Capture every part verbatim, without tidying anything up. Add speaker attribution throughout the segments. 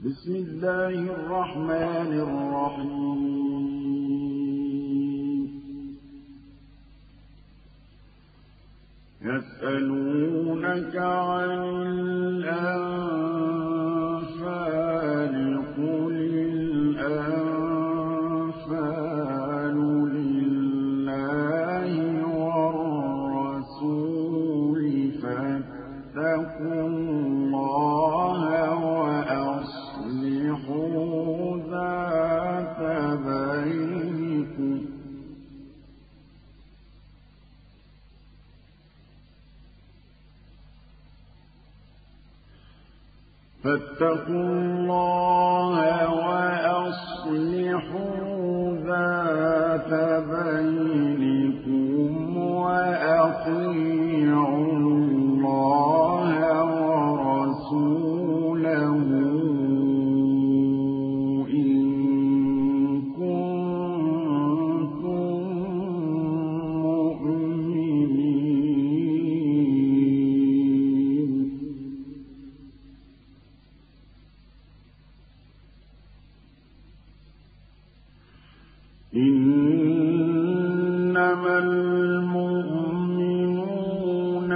Speaker 1: بسم الله الرحمن الرحيم يسألونك عن الأنفال قل الأنفال لله والرسول فاتقوا الله وأصلحوا ذات بينكم فاتقوا الله وأصلحوا ذات بينكم وأطيعوا الله ورسوله إن كنتم مؤمنين إنما المؤمنون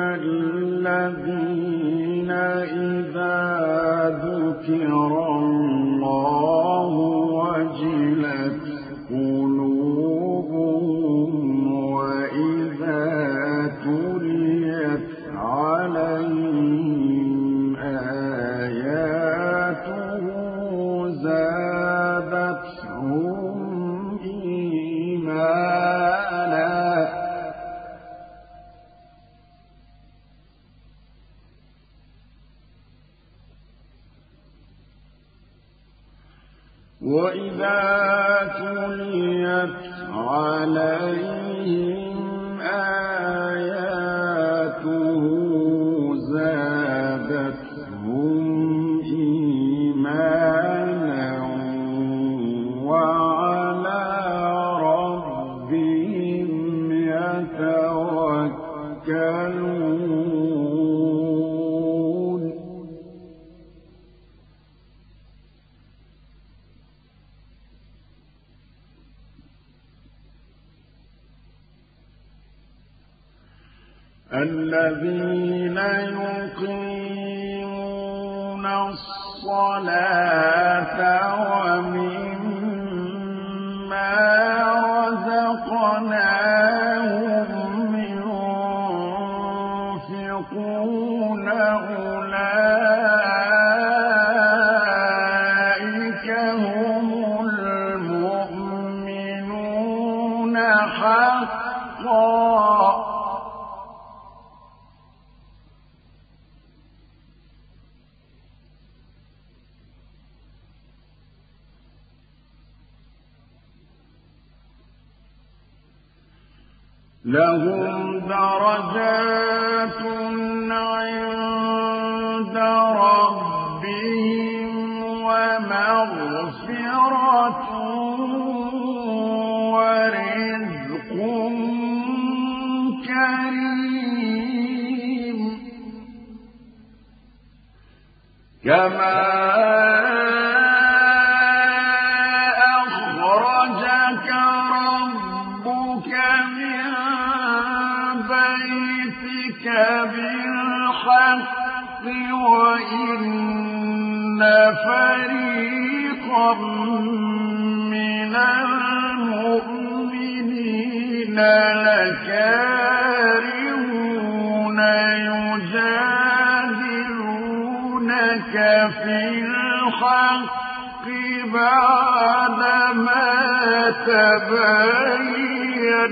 Speaker 1: الذين إذا ذكر الله وجلت قلوبهم وإذا تليت عليهم آياته زادتهم وَإِذَا تُلِيَتْ عَلَيْهِمْ آيَاتُهُ زَادَتْهُمْ إِيمَانًا وَعَلَىٰ رَبِّهِمْ يَتَوَكَّلُونَ الذين يقيمون الصلاة ومما رزقناهم ينفقون أولئك هم المؤمنون حقا لهم درجات عند ربهم ومغفرة ورزق كريم كما أخرجك ربك من بيتك بالحق وإن فريقا من المؤمنين لكارهون يجادلونك في الحق بعدما تبين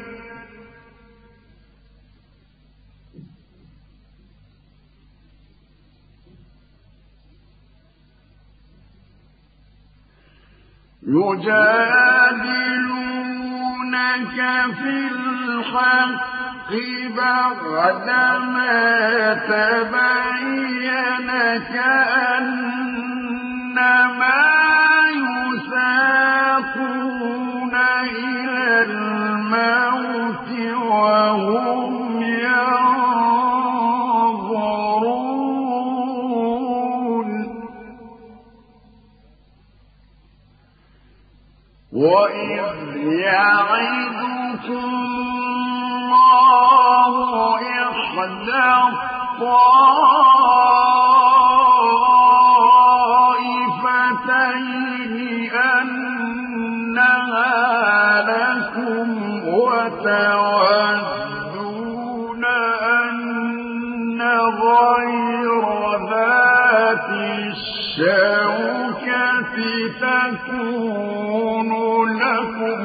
Speaker 1: يجادلونك في الحق بعدما تبين كأنما يساقون إلى الموت وهم ينظرون وإذ يعدكم الله إحدى الطائفتين أنها لكم وتودون أن غير ذات الشوكة تكون لكم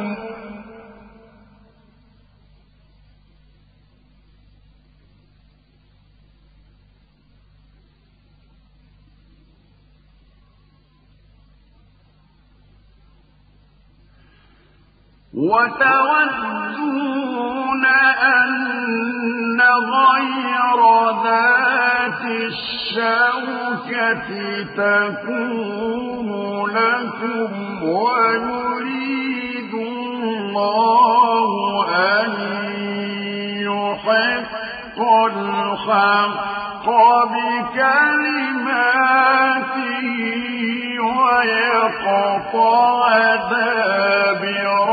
Speaker 1: وتودون أن غير ذات الشوكة تكون لكم ويريد الله أن يحق الحق بكلماته ويقطع دابر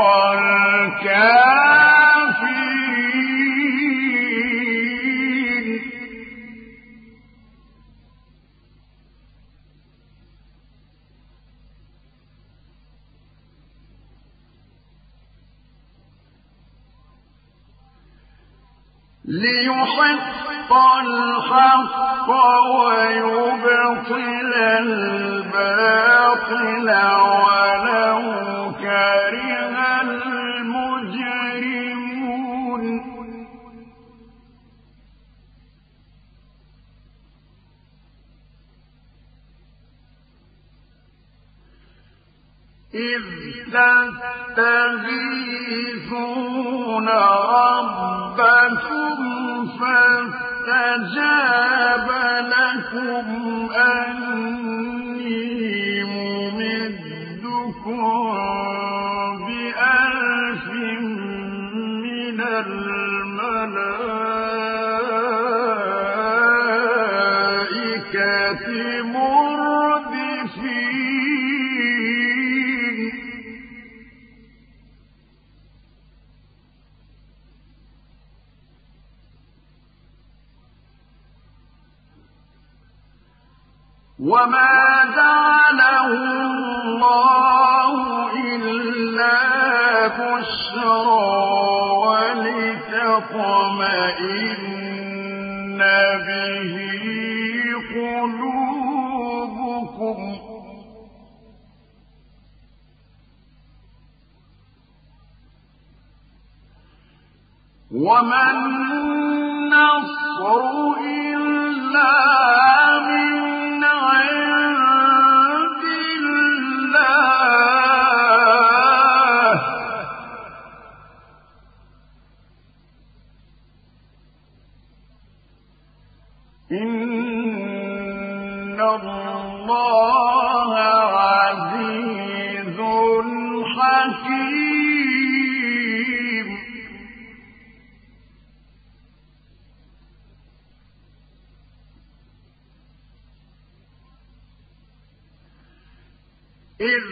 Speaker 1: الكافرين ليحق الحق ويبطل الباطل ولو كره المجرمون إذ تستغيثون ربكم فاستجاب لكم أني ممدكم بألف من الملائكة مردفين وما جعله الله إلا بشرى ولتطمئن به قلوبكم وما النصر إلا من عند الله إن الله عزيز حكيم إذ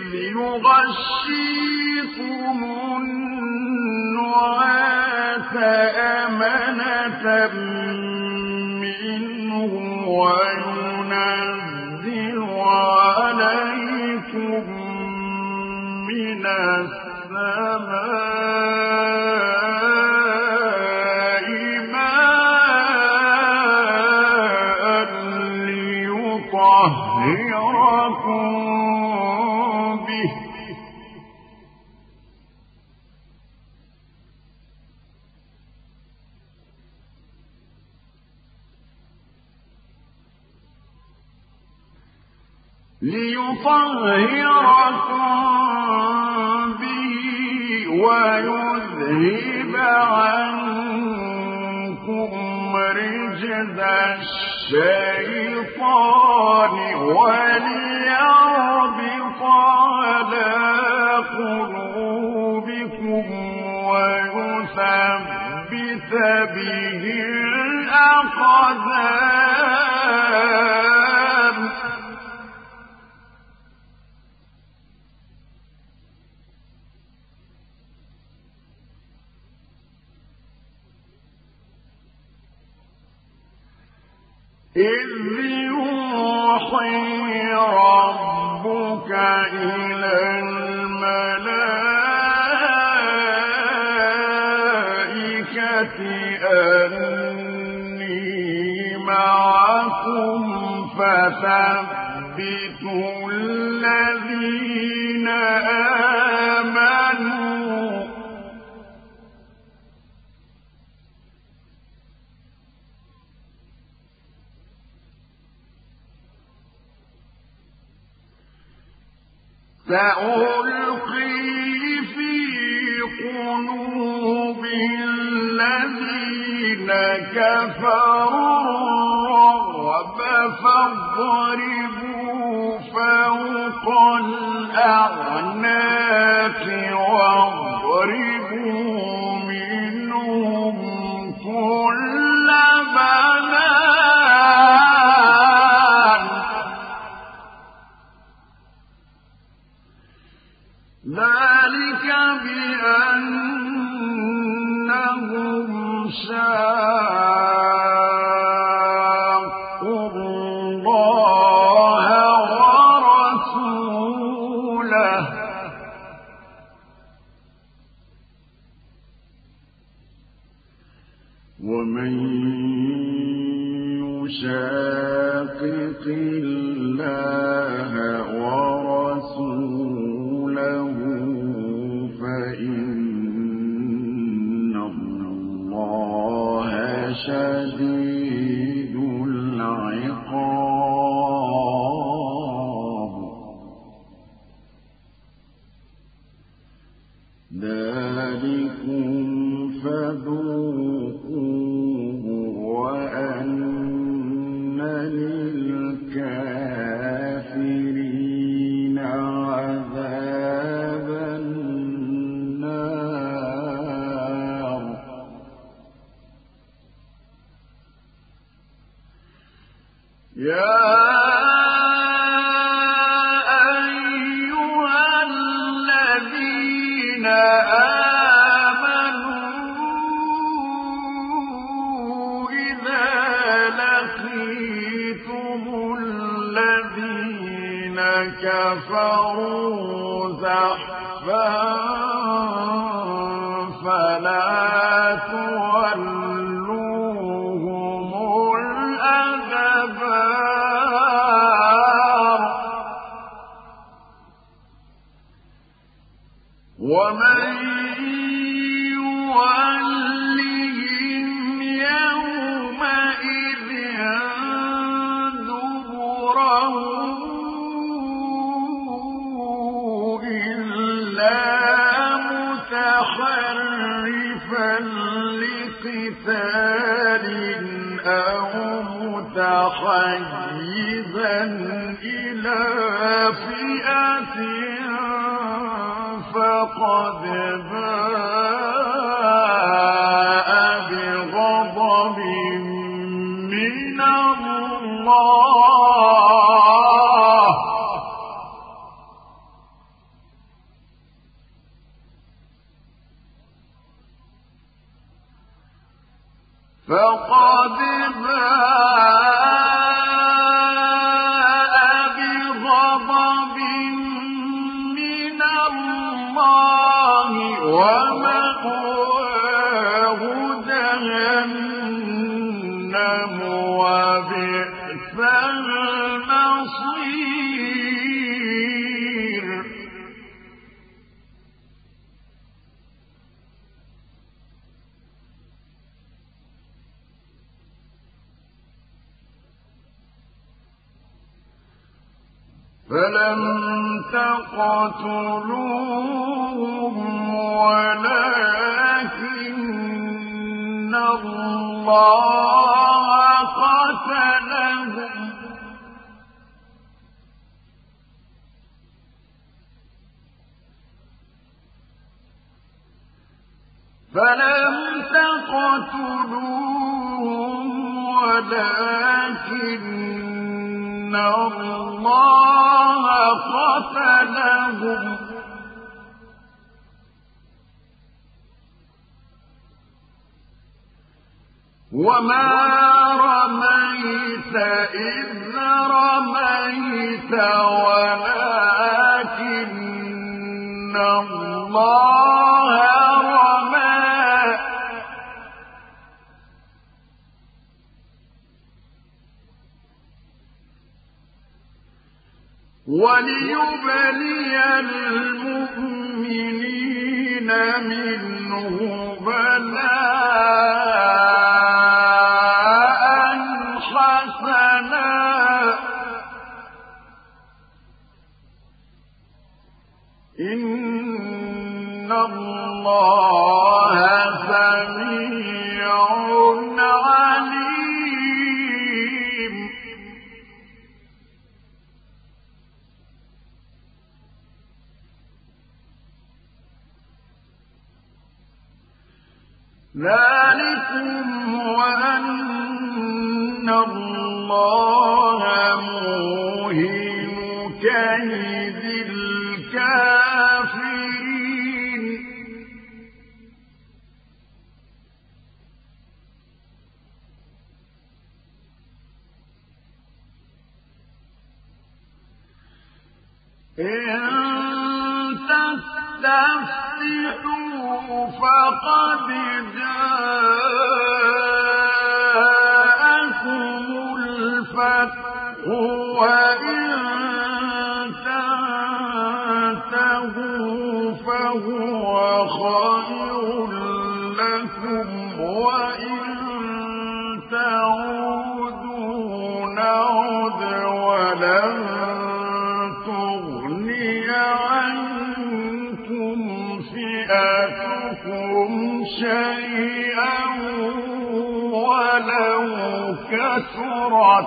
Speaker 1: يغشيكم النعاس أمنة منه وينزل عليكم من السماء ماء ليطهركم به ليطهركم به ويذهب عنكم رجز الشيطان وليربط على قلوبكم ويثبت به الأقدام إذ يوحي ربك إلى الملائكة أني معكم فثبتوا الذين آمنوا سألقي في قلوب الذين كفروا الرعب فاضربوا فوق الأعناق واضربوا منهم كل بنان ذلك بأنهم شاقوا الله ورسوله ومن يشاقق الله ورسوله فإن الله شديد العقاب ذلكم فذوقوه وأن للكافرين عذاب النار يا أيها الذين آمنوا إذا لقيتم الذين كفروا زحفا فلا تولوهم الأدبار ومن يولهم يومئذ دبره إلا متحرفا لقتال أو متحيزا إلى فئة فقد باء بغضب من الله فقد باء بغضب من الله ومأواه جهنم وبئس المصير فلم تقتلوهم ولكن الله قتلهم فلم تقتلوهم ولكن الله قتلهم وما رميت إذ رميت ولكن الله رمى وليبلي المؤمنين منه بلاء حسنا إن الله سميع عليم. ذلكم وأن الله موهن كيد الكافرين. إن تستفتحوا فقد جاءكم الفتح وإن تنتهوا فهو خير لكم وإن تعودوا نعد ولن تغني عنكم فئتكم شيئا ولو كثرت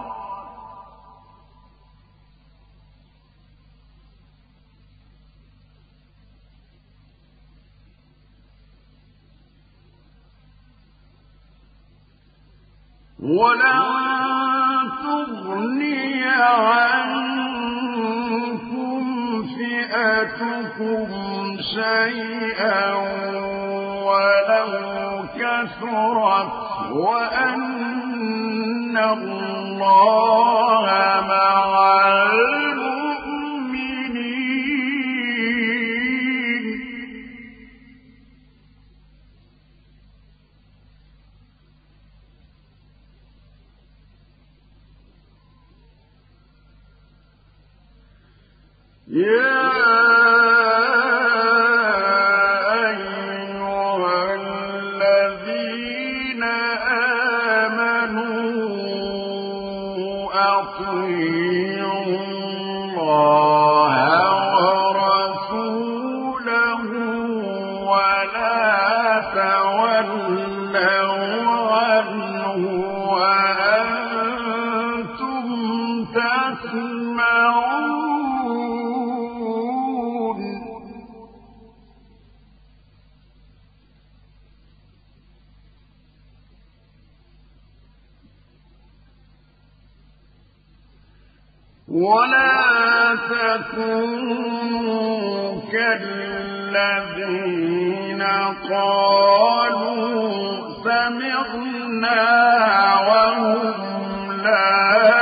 Speaker 1: ولن تغني عنكم فئتكم شيئا ولو كثرت وأن الله مع المؤمنين. يا أيها الذين آمنوا أطيعوا الله ورسوله ولا تولوا عنه وأنتم تسمعون. ولا تكونوا كالذين قالوا سمعنا وهم لا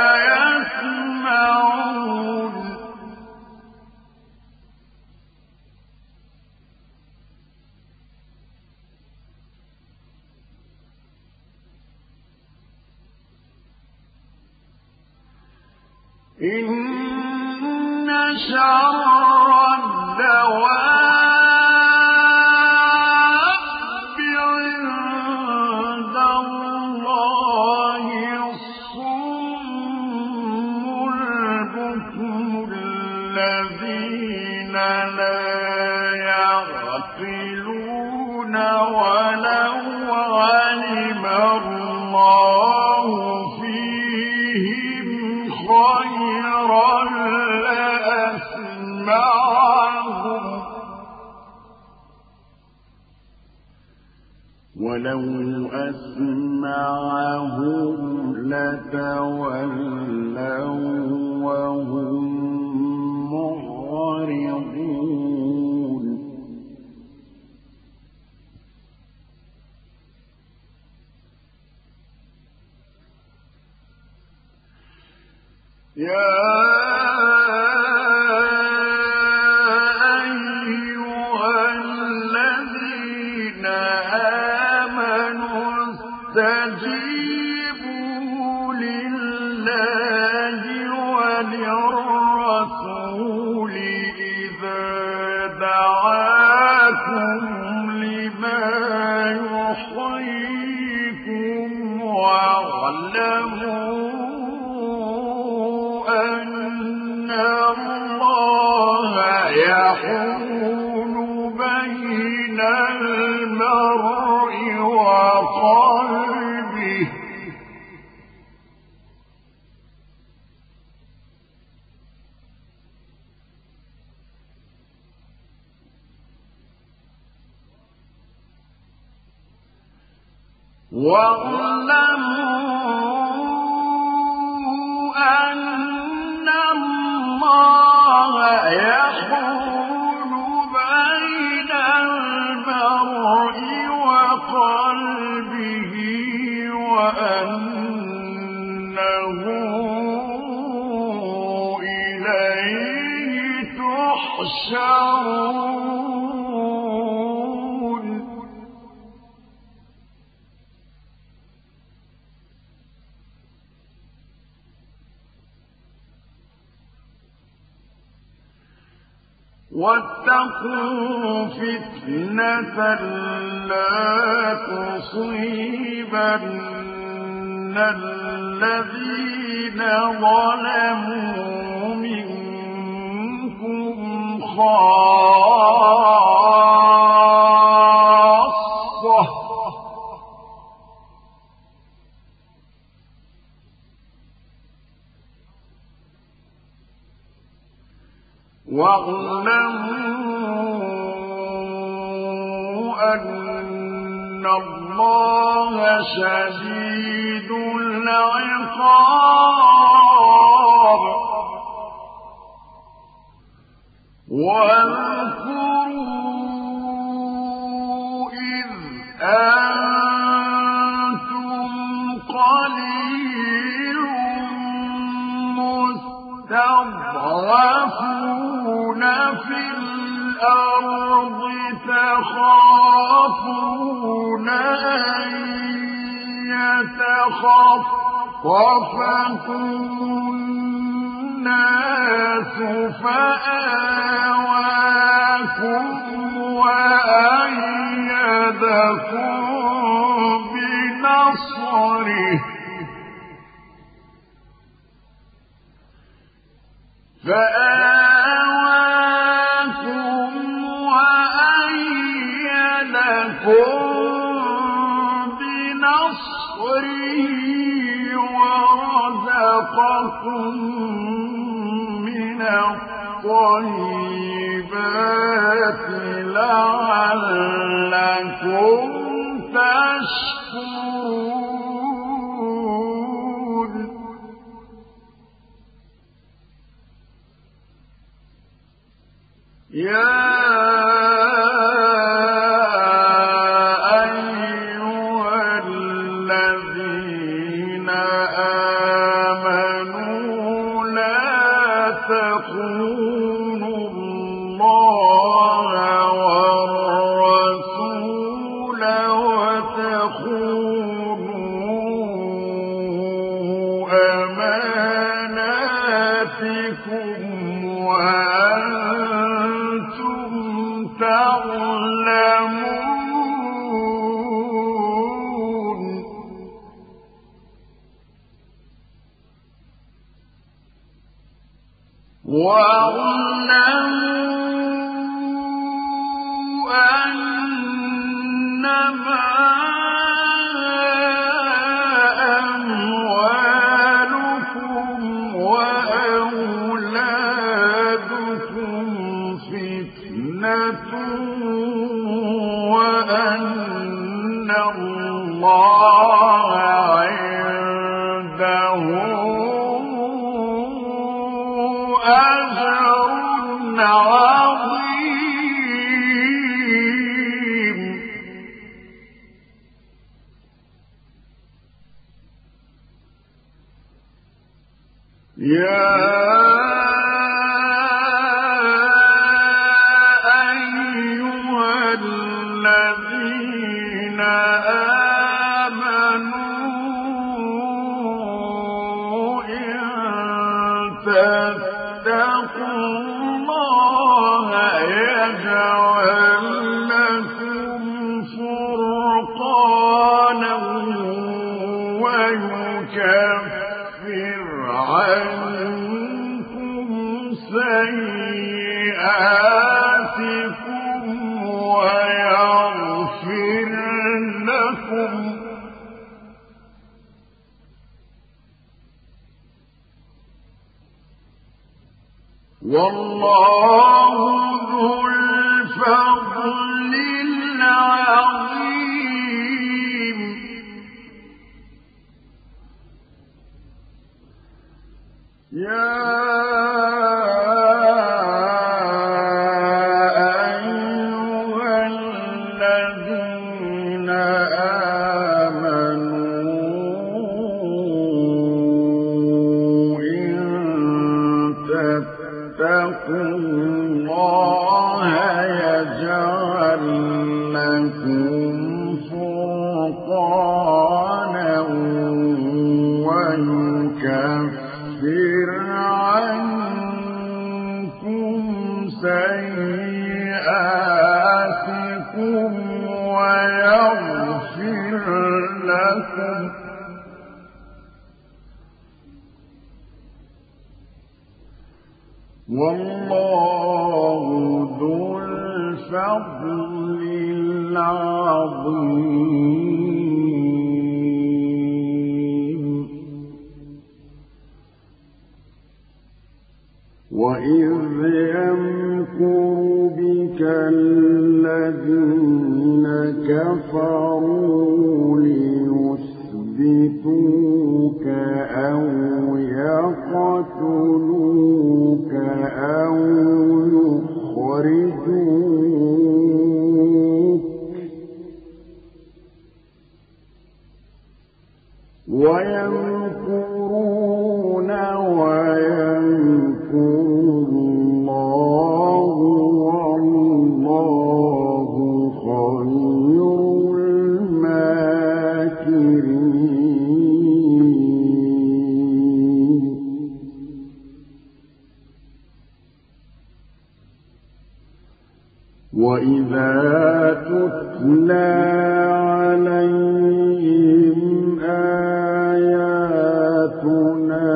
Speaker 1: يسمعون. إن شر الدواب عند الله الصم البكم الذين لا يعقلون ولو علم الله فيهم خيرا لأسمعهم ولو أسمعهم لتولوا وهم معرضون. واعلموا أن الله يحول بين المرء وقلبه وأنه إليه تحشرون واتقوا فتنة لا تصيبن الذين ظلموا منكم خاصة واعلموا أن الله شديد العقاب واذكروا إذ أنتم قليل مستضعفون في الأرض تخافون أن يتخطفكم الناس فآواكم وأيدكم بنصره فآواكم وأيدكم بنصره ورزقكم من الطيبات لعلكم تشكرون يا أيها الذين آمنوا لا تخونوا الله والرسول وتخونوا أماناتكم وأنتم تعلمون واعلموا أنما أموالكم وأولادكم فتنة وأن الله عنده أجر عظيم يا أيها الذين آمنوا إن تتقوا الله يجعل لكم فرقانا ويكفر عنكم سيئاتكم ويغفر لكم والله ذو الفضل العظيم واتقوا الله يجعل لكم فرقانا ويكفر عنكم سيئاتكم ويغفر لكم والله ذو الفضل العظيم. وإذ يمكر بك الذين كفروا ليثبتوك أو يقتلوك أو يخرجوك ويمكرون ويمكر الله والله خير الماكرين. وإذا تتلى عليهم آياتنا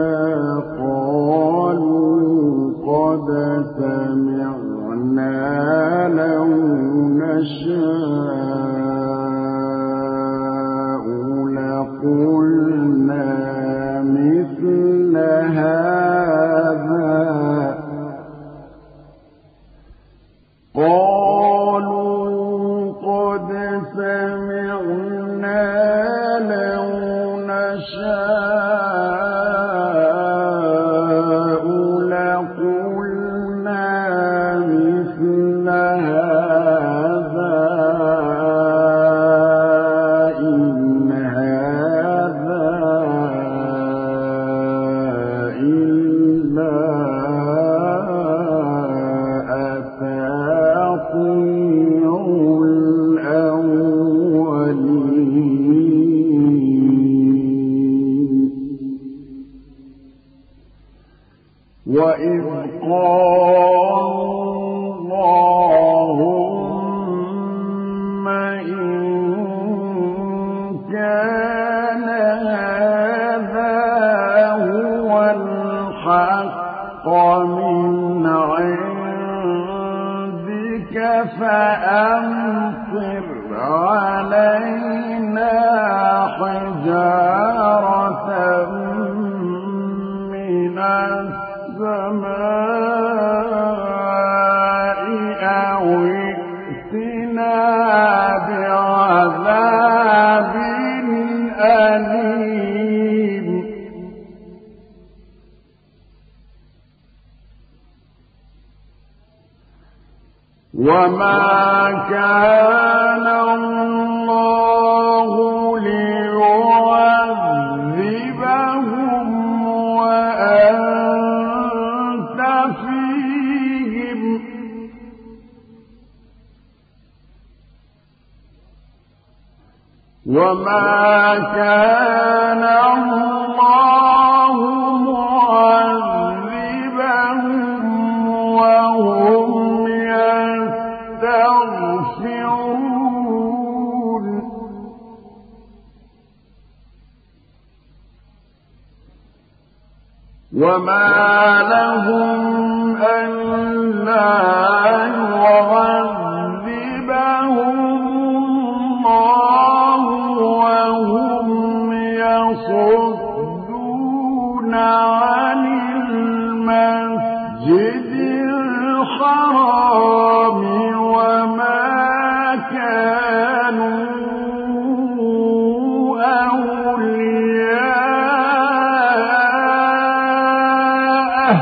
Speaker 1: قالوا قد سمعنا لو نشاء لقلنا مثل هذا قالوا قد سمعنا لو نشاء لقلنا مثل هذا إن هذا إلا أساطير الأولين. وإذ قالوا اللهم إن كان هذا هو الحق من عندك فأمطر علينا حجارة من السماء أو ائتنا بعذاب أليم. وما كان الله ليعذبهم وأنت فيهم وما كان الله معذبهم وهم يستغفرون. وما لهم ألا يعذبهم الله وهم يصدون عن المسجد الحرام وما كانوا أولياءه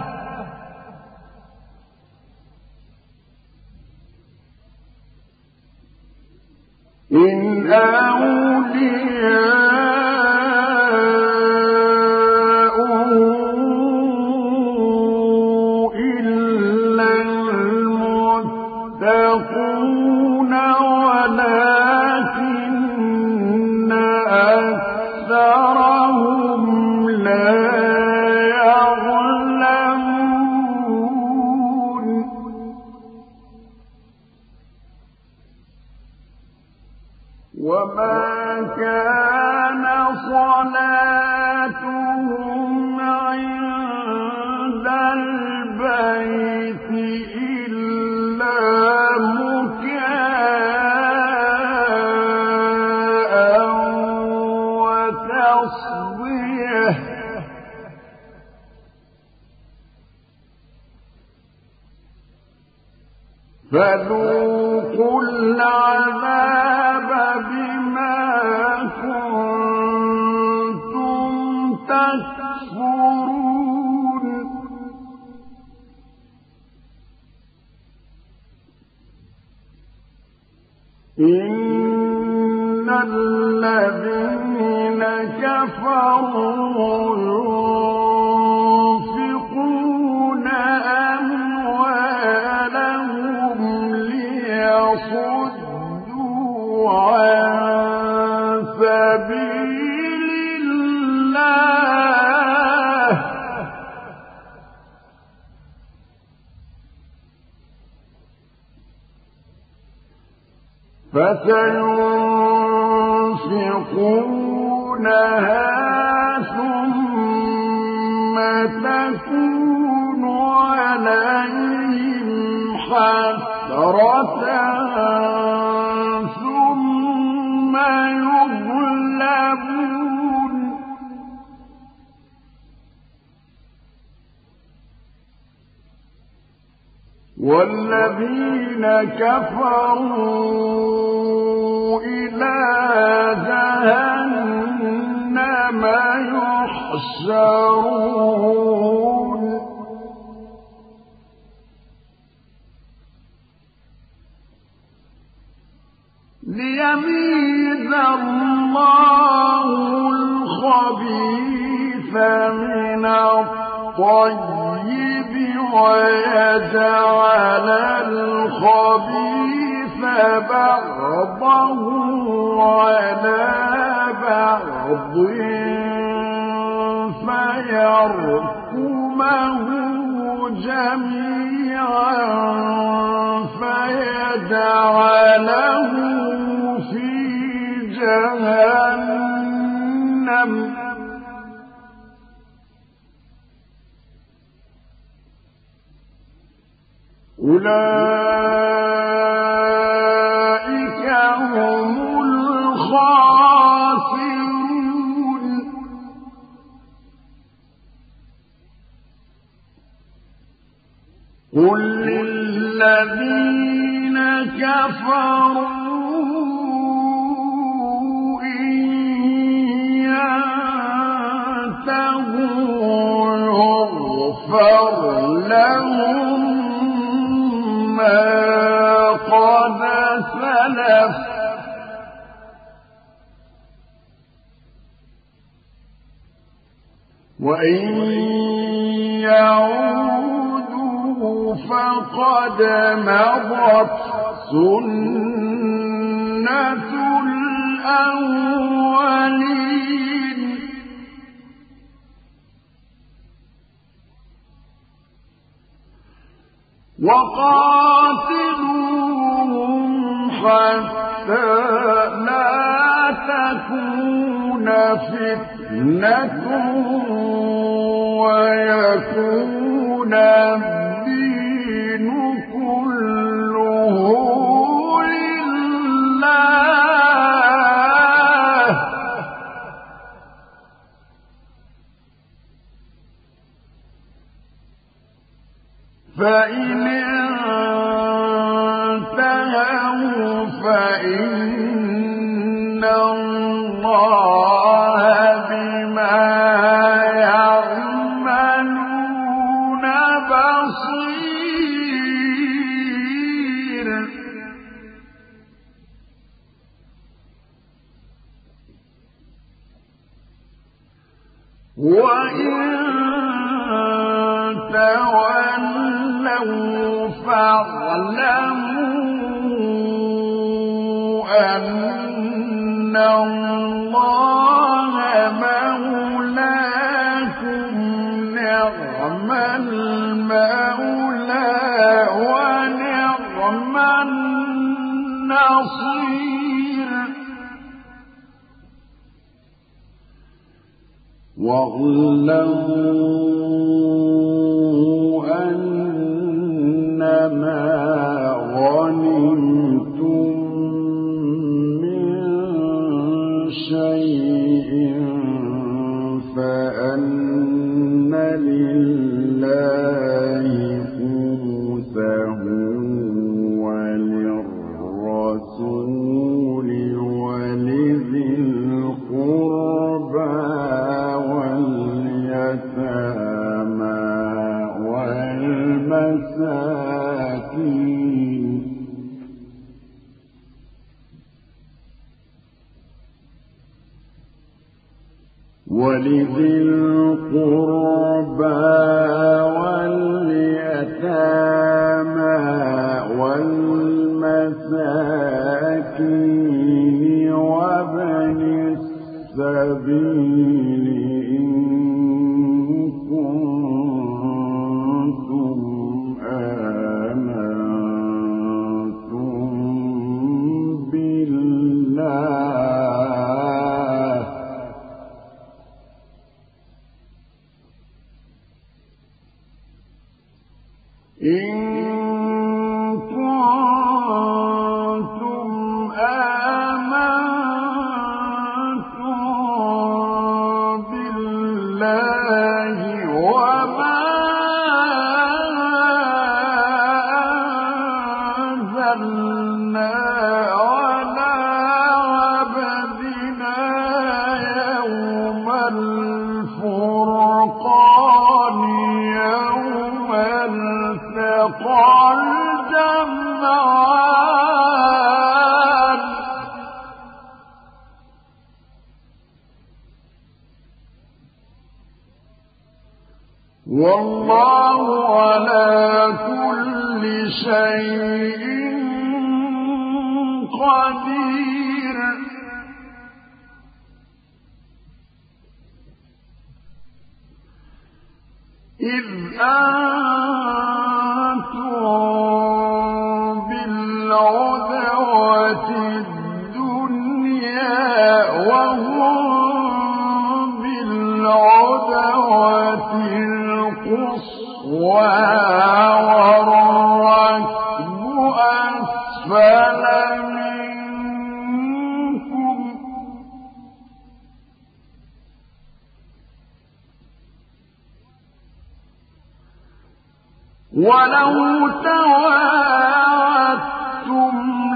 Speaker 1: إن أولياؤه إلا إلا مكاء وتصديه فذوقوا العذاب بما كنتم تكفرون إن الذين كفروا ينفقون أموالهم ليصدوا عن سبيل الله فسينفقونها ثم تكون عليهم حسرة ثم يغلبون والذين كفروا إلى جهنم يحشرون ليميز الله الخبيث من الطيب ويجعل الخبيث بعضه على بعض فيركمه جميعا فيجعله في جهنم أولئك هم الخاسرون قل للذين كفروا إن ينتهوا يغفر لهم ما قد سلف وإن يعودوا فقد مضت سنة الأولين وقاتلوهم حتى لا تكون فتنة ويكون الدين كله لله فإن انتهوا فإن الله بما يعملون بصير وإن تولوا فاعلموا أن الله مولاكم نعم المولى ونعم النصير واعلموا أن المساكين ولذي القربى واليتامى والمساكين وابن السبيل إن كنتم آمنتم بالله إن كنتم آمنتم بالله وما أنزلنا على عبدنا يوم الفرقان يوم التقى الجمعان والله على كل شيء قدير إذ أنتم بالعدوة الدنيا وهم بالعدوة القصوى والركب أسفل منكم ولو تواعدتم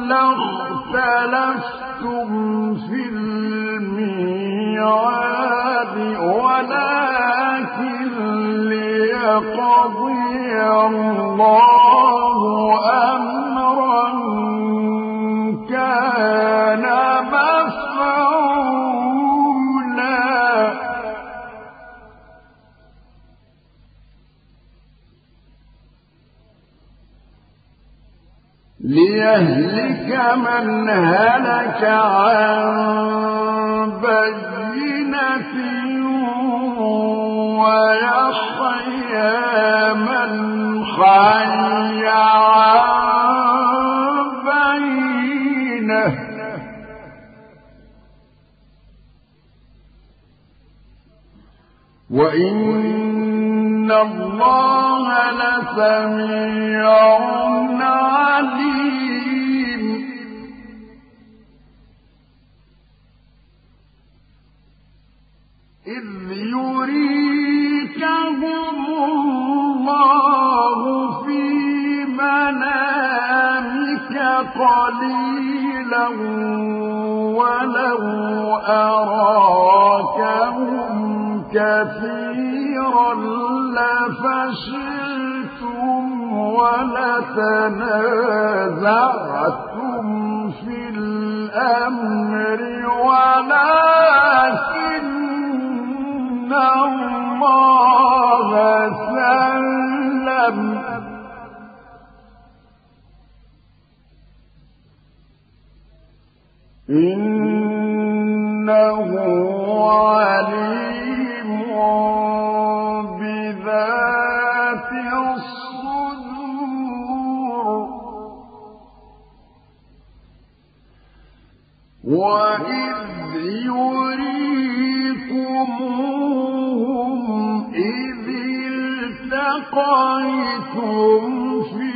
Speaker 1: لاختلفتم في الميعاد ولكن ليقضي الله أمرا كان مفعولا ليهلك من هلك عن بينة ويحيى من حي عن بينة وإن الله لسميع عليم إذ يريكهم الله في منامك قليلا ولو أراكهم كثيرا لفشلتم ولتنازعتم في الأمر ولكن الله سلم إنه عليم بذات الصدور وإذ يريكموهم إذ التقيتم في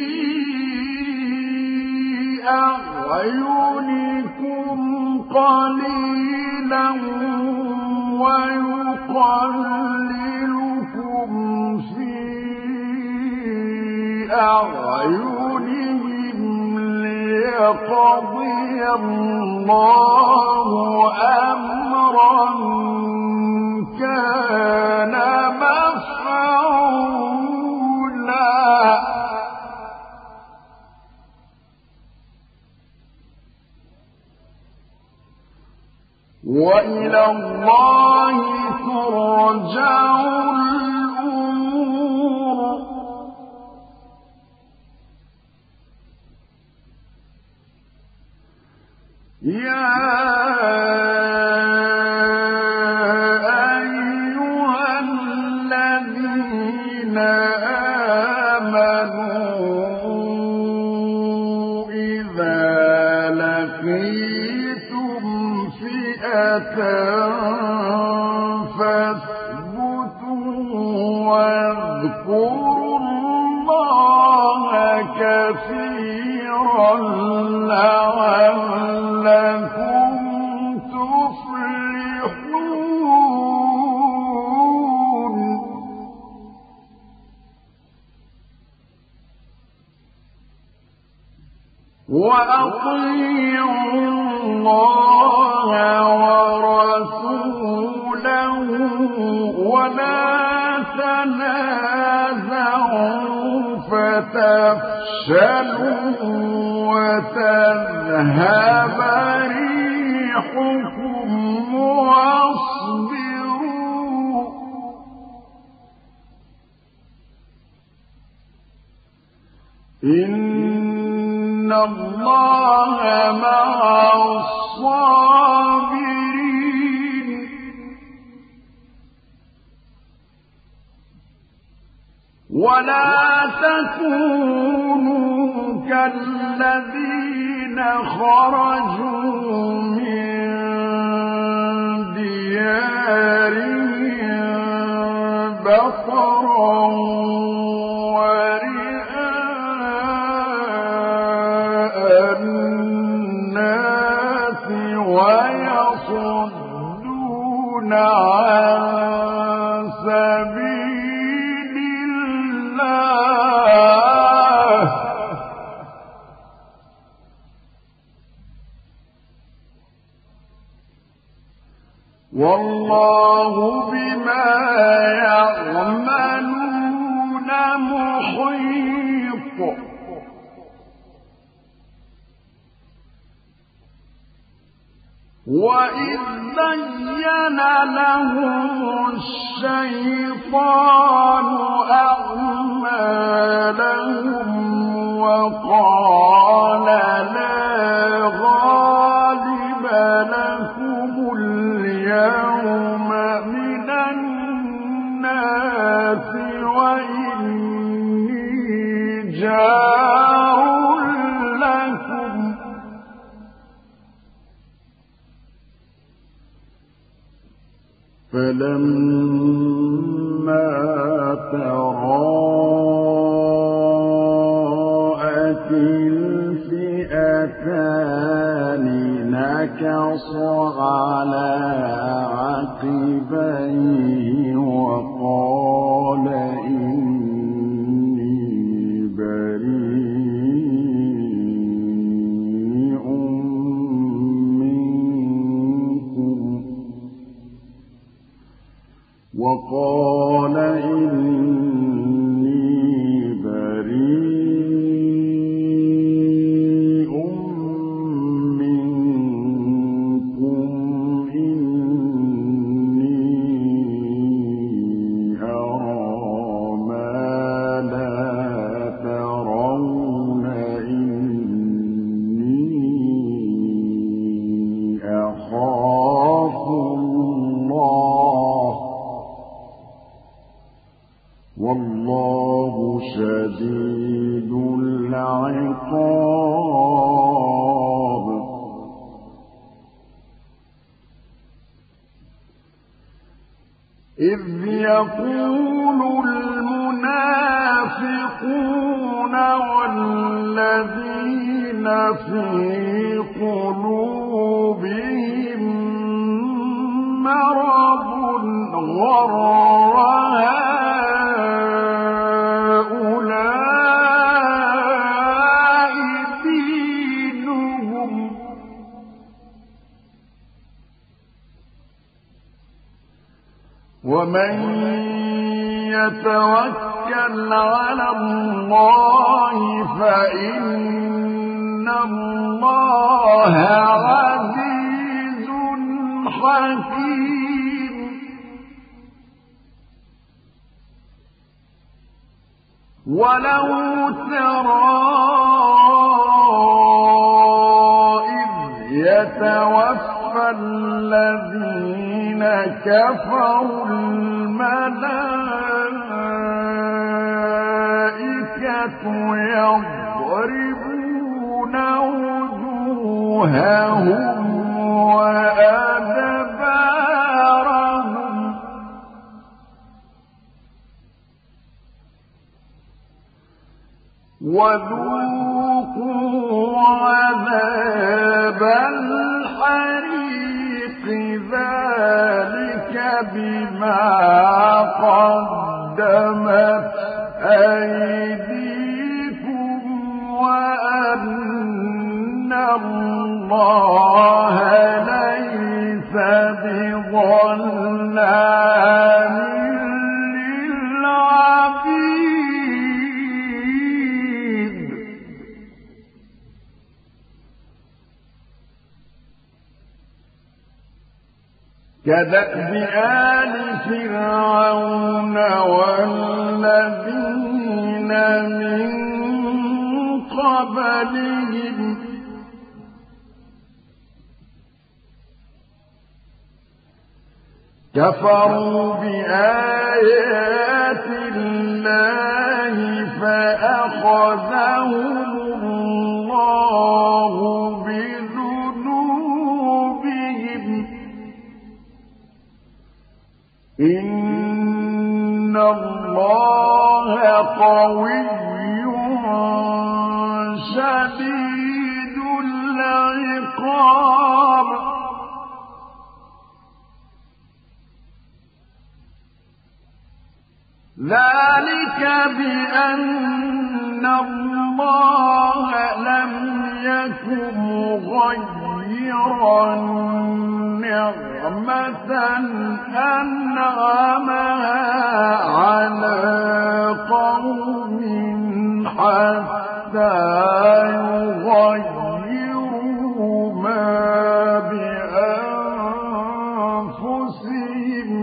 Speaker 1: أعينكم قليلا ويقللكم في أعينهم ليقضي الله أمرا كان مفعولا وإلى الله ترجع الأمور. يا أيها الذين آمنوا إذا لقيتم فئة فاثبتوا واذكروا الله كثيرا لعلكم تفلحون. وأطيعوا الله ورسوله ولا تنازعوا فتفشلوا وتذهب ريحكم واصبروا إن الله مع الصابرين. ولا تكونوا كالذين خرجوا من ديارهم بطرا ورئاء الناس ويصدون عن سبيل الله والله بما يعملون محيط. وإذ زين لهم الشيطان أعمالهم وقال لا غالب لكم اليوم من الناس وإني جار لكم فلما تراءت الفئتان نكص على عقبيه وقال إني بريء منكم وقال إني بريء منكم إني أرى ما لا ترون إني أخاف الله والله شديد العقاب. إذ يقول المنافقون والذين في قلوبهم مرض غر هؤلاء دينهم ومن يتوكل على الله فإن الله عزيز حكيم. حكيم ولو ترى إذ يتوفى الذين كفروا الملائكة يضربون وجوههم وأدبارهم وذوقوا عذاب الحريق ذلك بما قدمت أيديكم وأن الله ليس بظلام للعبيد كدأب آل فرعون والذين من قبلهم كفروا بآيات الله فأخذهم الله بذنوبهم إن الله قوي شديد العقاب ذلك بأن الله لم يكن مغيرا نعمة أنعمها على قوم حتى يغيروا ما بأنفسهم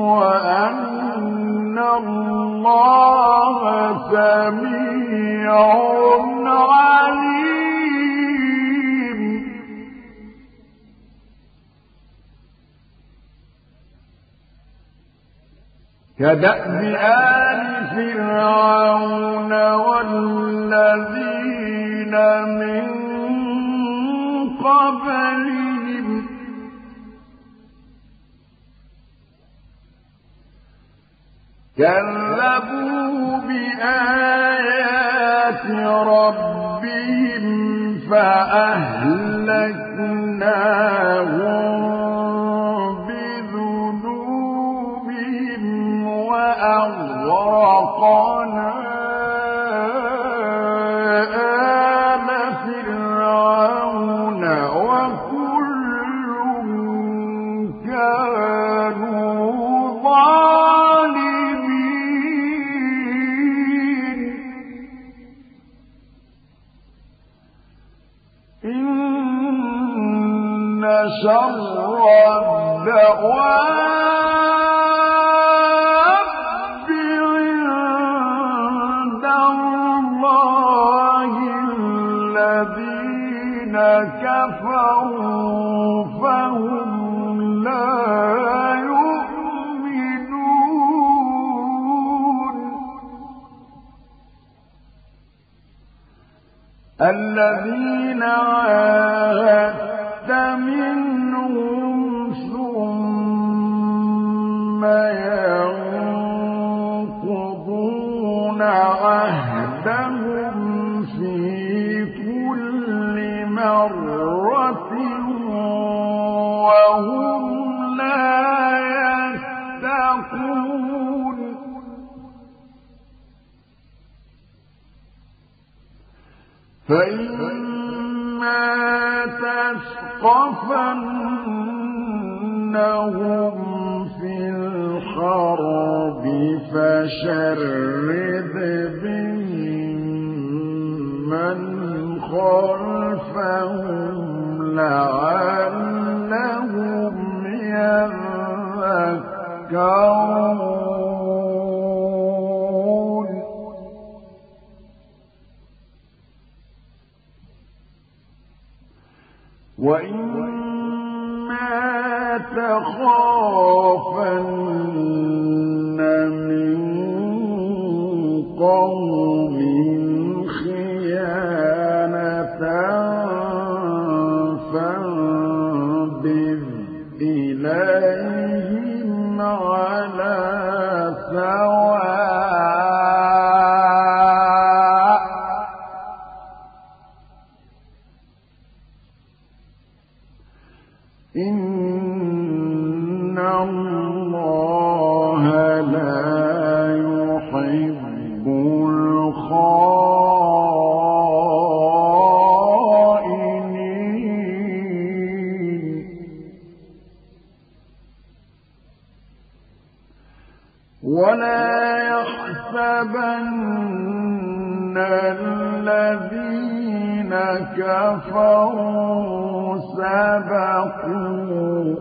Speaker 1: وأن الله سميع عليم كدأب آل فرعون والذين من قبلهم كذبوا بآيات ربهم فأهلكناهم بذنوبهم وأغرقنا آل فرعون وكل كانوا ظالمين إن شر الدواب عند الله الذين كفروا فهم لا يؤمنون الذين عاهدت منهم ثم ينقضون عهدهم في كل مرة وهم لا يتقون فإما تثقفنهم في الحرب فشرد بهم من خلفهم لعلهم يتقون يتفكرون وإما تخافن من قوم خيانة فانبذ إليهم على سواء إن الله لا يحب الخائنين ولا يحسبن الذين كفروا سبقوا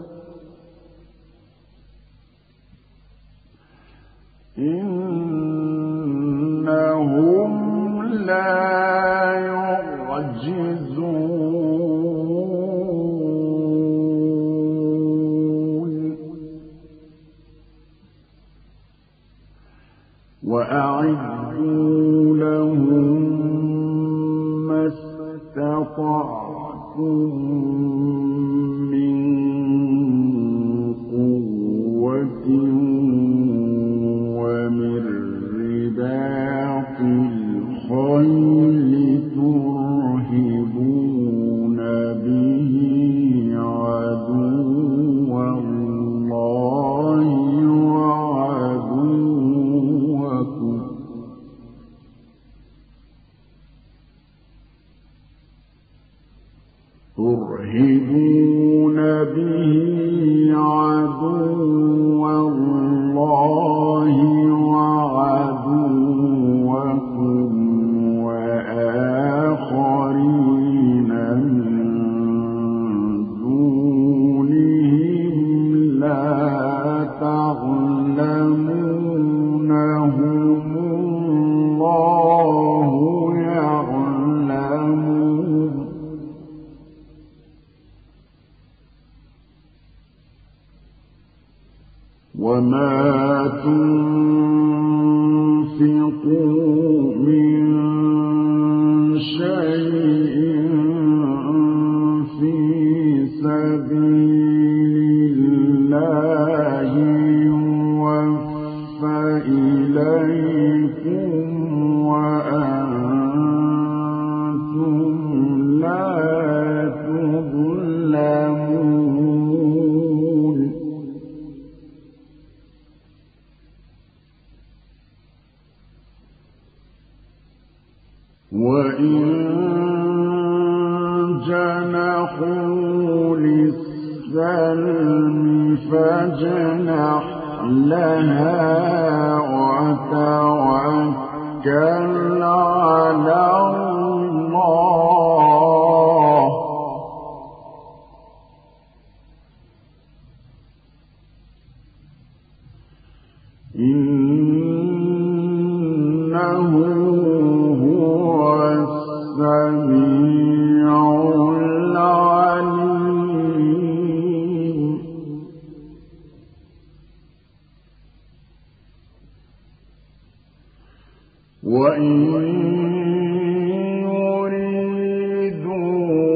Speaker 1: إنهم لا يعجزون وأعدوا لهم ما استطعتم من قوة ومن رباط الخيل ترهبون به عدو الله وعدوكم ترهبون به عدو الله وعدوكم وآخرين من دونهم لا تعلمونهم الله يعلمهم وما تنفقوا من شيء في سبيل الله يوفى إليكم وأنتم لا تظلمون وإن جنحوا للسلم فاجنح لها وتوكل على الله إنه السميع العليم وإن يريدوا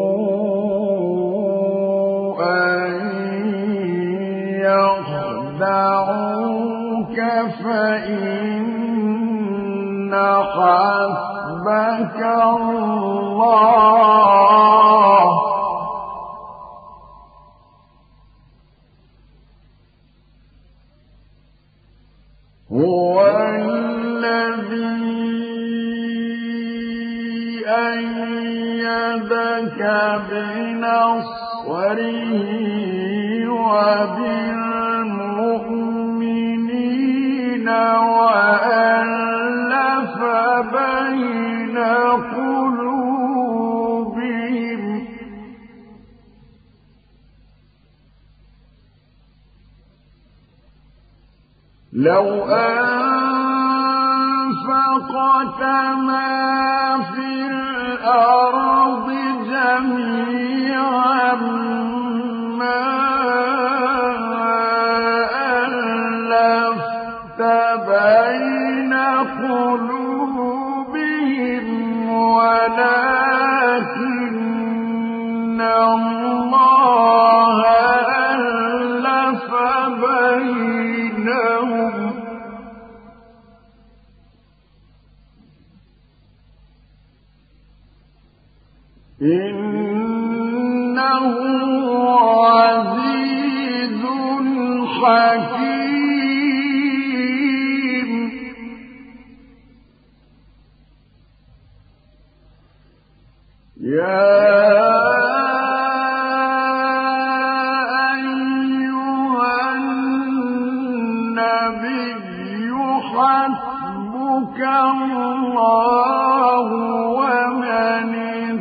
Speaker 1: أن يخدعوك فإن حسبك الله هو الذي أيدك بنصره وبالمؤمنين وألف بين قلوبهم لو أنفقت ما في الأرض جميعا ما ألفت بين قلوبهم ولكن الله ألف بينهم إنه عزيز حكيم يا أيها النبي حسبك الله ومن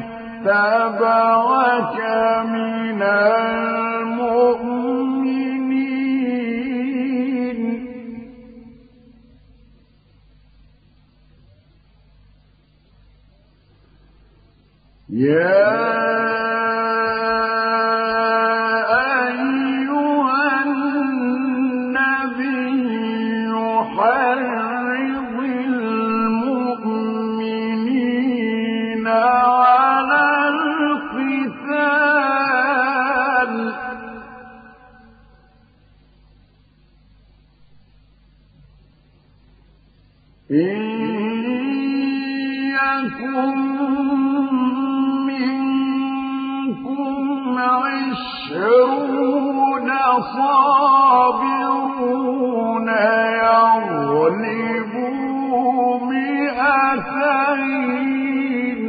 Speaker 1: اتبعك من المؤمنين يا أيها النبي حرض المؤمنين على القتال إن يكن عشرون صابرون يغلبوا مئتين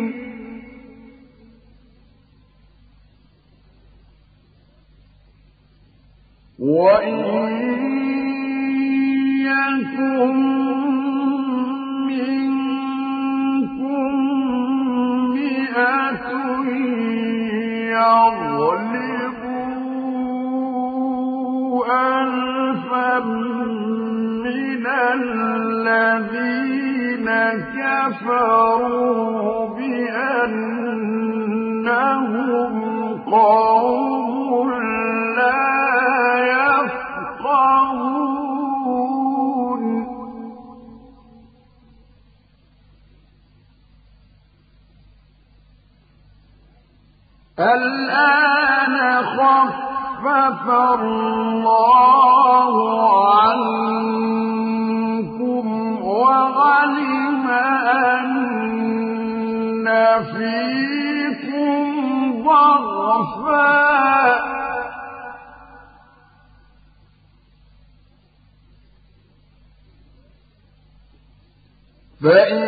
Speaker 1: وإن يكن منكم مئة يغلبوا ألفا من الذين كفروا بأنهم قوم لا يفقهون الآن خفف الله عنكم وعلم أن فيكم ضعفا فإن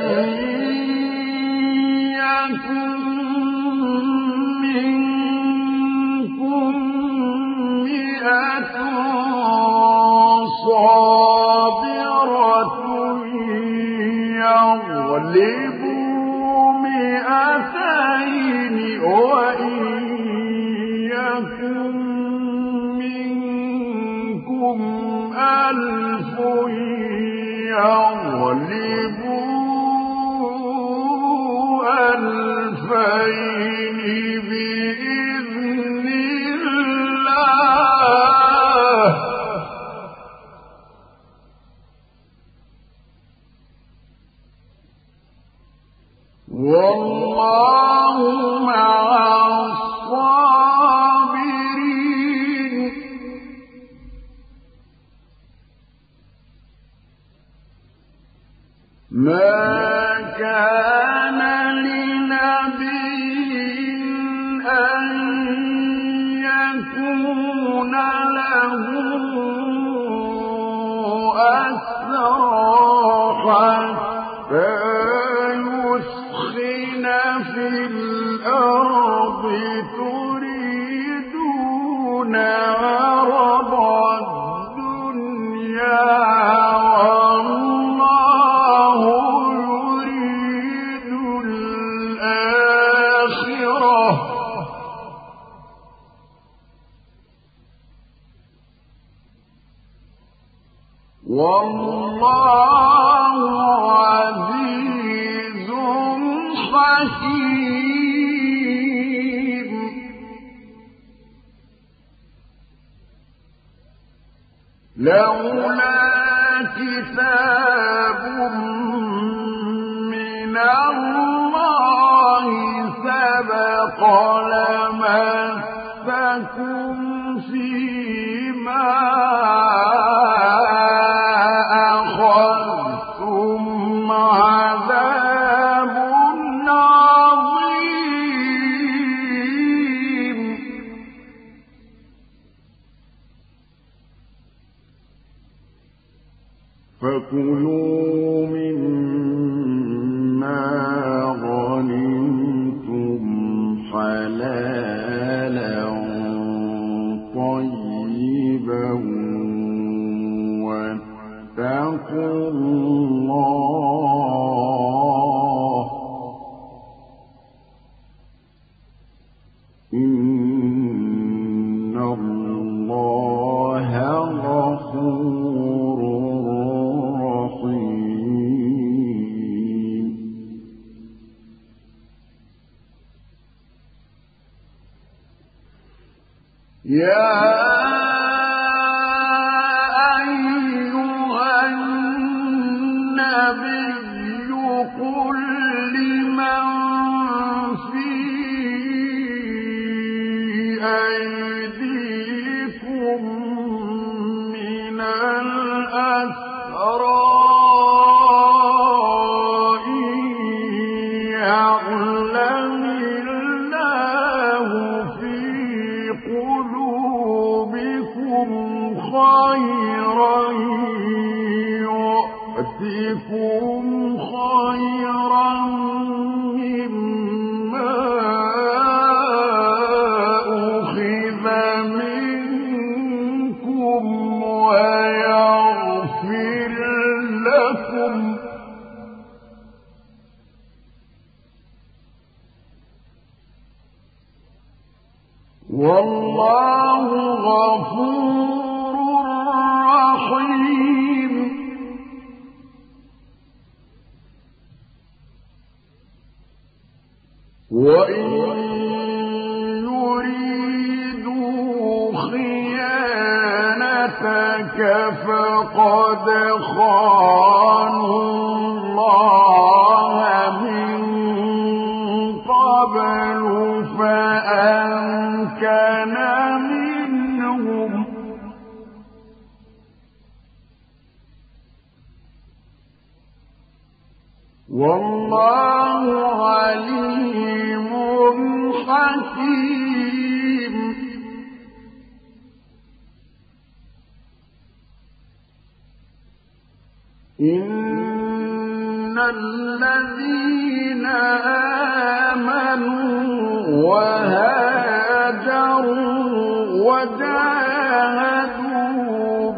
Speaker 1: يكن صابرة يغلبوا مئتين وإن يكن منكم ألف يغلبوا ألفين بإذن الله والله مع الصابرين ما كان لنبي أن يكون له أسرى حتى في الأرض تريدون عرض الدنيا والله يريد الآخرة والله عزيز حكيم. لولا كتاب من الله سبق لمسكم فيما أخذتم عذاب عظيم. فكلوا مما غنمتم حلالا طيبا واتقوا الله إن الله غفور رحيم. يا أيها النبي قل لمن في أيديكم من الأسرى إن يعلم الله في قلوبكم خيرا يؤتكم خيرا مما أخذ منكم ويغفر لكم والله غفور رحيم. وإن يريدوا خيانتك فقد خانوا الله من قبل فأمكن منهم والله عليم حكيم. إن الذين آمنوا وهاجروا وجاهدوا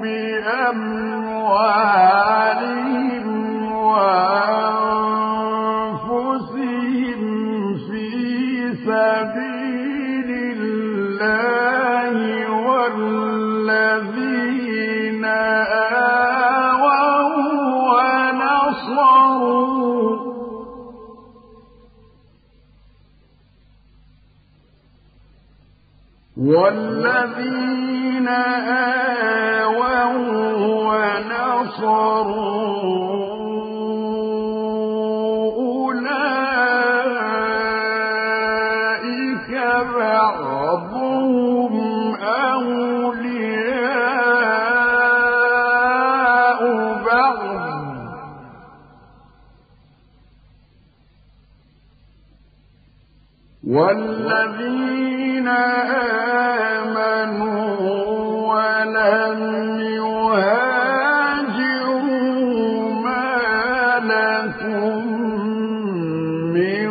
Speaker 1: بأموالهم وأنفسهم في سبيل الله والذين آووا ونصروا والذين آووا ونصروا أولئك بعضهم أولياء بعض والذين آمنوا ولم يهاجروا ما لكم من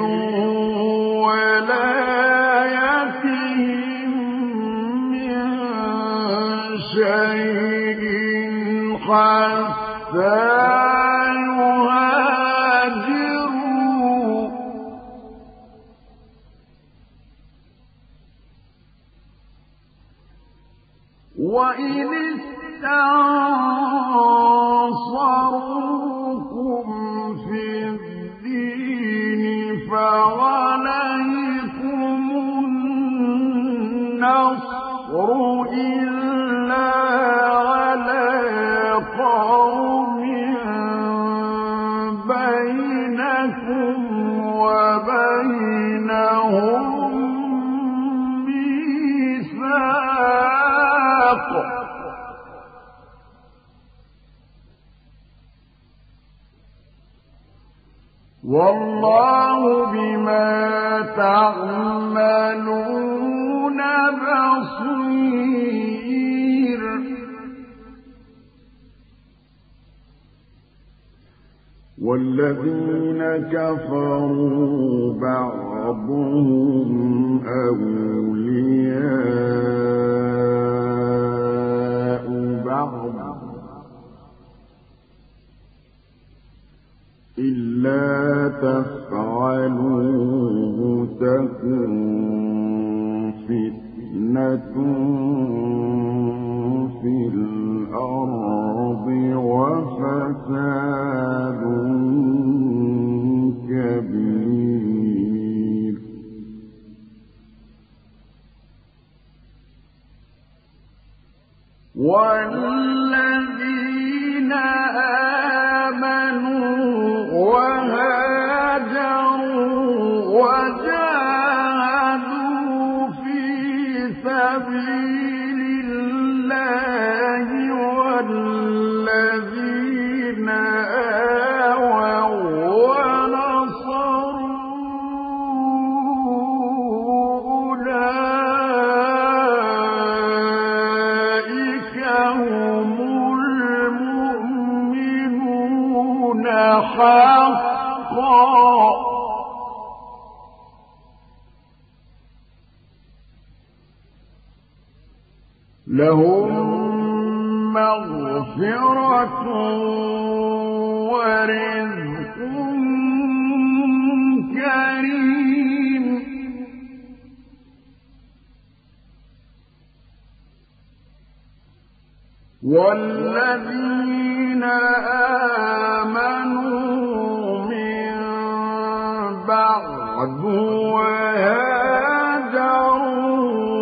Speaker 1: ولايتهم من شيء حتى وإن استنصروكم نَصَرُوكُمْ فِي الدِّينِ فَعَلَيْكُمُ النَّصْرُ إِلَّا عَلَىٰ قَوْمٍ بَيْنَكُمْ وَبَيْنَهُم مِّيثَاقٌ وَاللَّهُ بِمَا تَعْمَلُونَ بَصِيرٌ وَالَّذِينَ كَفَرُوا بَعْضُهُمْ أَوْلِيَاءُ بَعْضٍ إِلَّا تَفْعَلُوهُ تَكُنْ فِتْنَةٌ فِي الْأَرْضِ وَفَسَادٌ كَبِيرٌ وَالَّذِينَ آمَنُوا وَهَاجَرُوا وَجَاهَدُوا فِي سَبِيلِ اللَّهِ وَالَّذِينَ آوَوا وَّنَصَرُوا أُولَٰئِكَ هُمُ الْمُؤْمِنُونَ حَقًّا لَهُم مَّغْفِرَةٌ وَرِزْقٌ كَرِيمٌ وَالَّذِينَ آمَنُوا مِن بَعْدُ وَهَاجَرُوا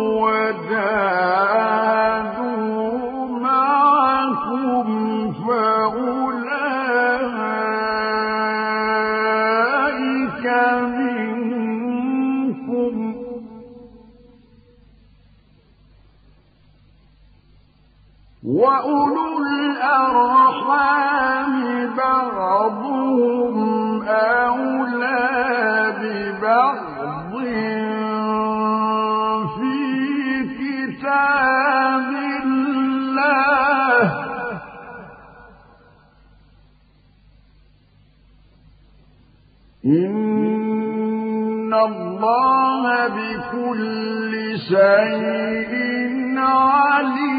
Speaker 1: وَجَاهَدُوا مَعَكُمْ فَأُولَٰئِكَ مِنكُمْ وَأُولُو الْأَرْحَامِ بَعْضُهُمْ أَوْلَىٰ بِبَعْضٍ فِي كِتَابِ اللَّهِ ۗ إِنَّ اللَّهَ بِكُلِّ شَيْءٍ عَلِيمٌ